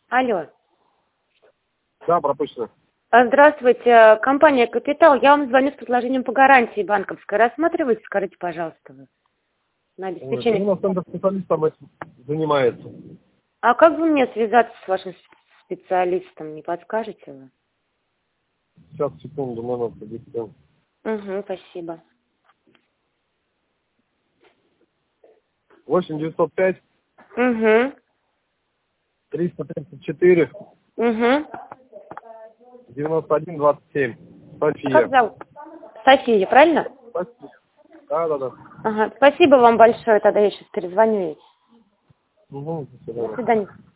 Алло. Да, пропущено. Здравствуйте, компания «Капитал». Я вам звоню с предложением по гарантии банковской. Рассматриваете, скажите, пожалуйста, вы на Ой, да обеспечение. у нас центр специалистом этим занимается. А как вы мне связаться с вашим специалистом, не подскажете вы? Сейчас, секунду, номер подъясню. Угу, спасибо. 8 905 Угу, 334 угу. 91 27. Как София. зовут? София, правильно? Спасибо. Да. Ага, спасибо вам большое, тогда я сейчас перезвоню ей. Угу, до До свидания. свидания.